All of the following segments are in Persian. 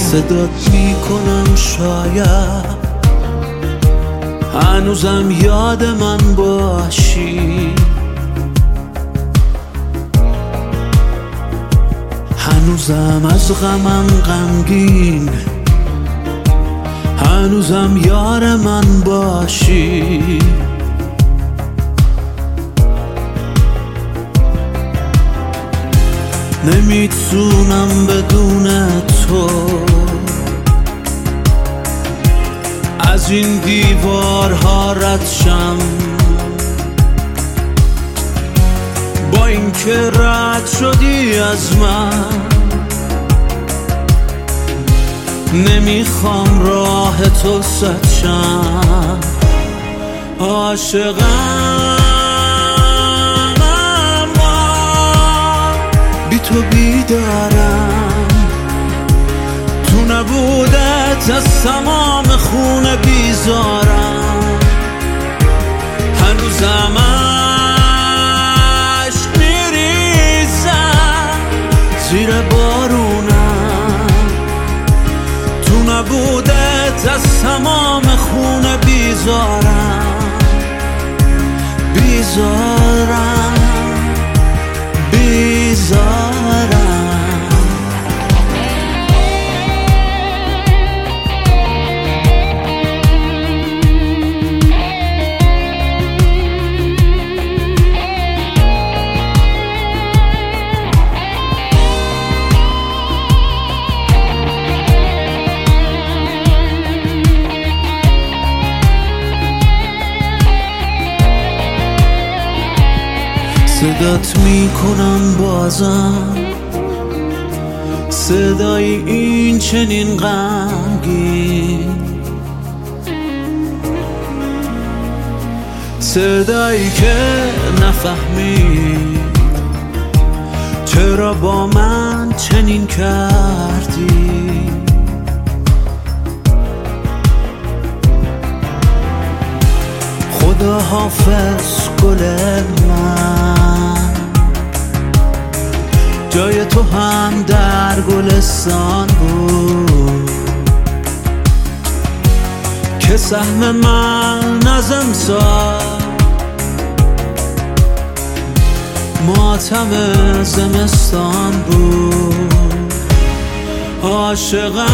صدات میکنم شاید هنوزم یاد من باشی، هنوزم از غمم غمگین، هنوزم یار من باشی. نمیتونم بدون تو از این دیوارها رد شم، با اینکه رد شدی از من نمیخوام راه تو سد شم. عاشقم اما بی تو بیدارم، تو نبودت از تمام خونه بیزارم، هنوزم عشق میریزم زیر بارونم، تو نبودت از تمام خونه بیزارم، بیزارم بیزارم. صدات میکنم بازم، صدای این چنین غمگین، صدایی که نفهمی چرا با من چنین کردی. خدا حافظ گل من، جای تو هم در گلستان بود که سهم من از امسال ماتم زمستان بود. عاشقم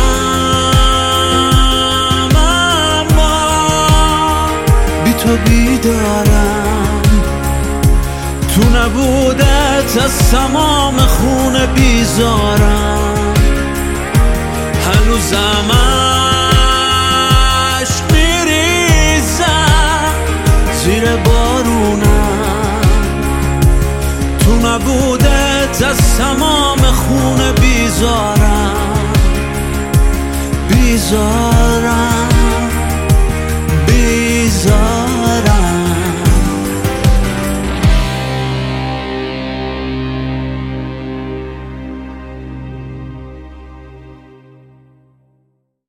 تو بیدارم، تو نبودت از تمام خونه بیزارم، هنوزم عشق میریزم زیر بارونم، تو نبودت از تمام خونه بیزارم، بیزارم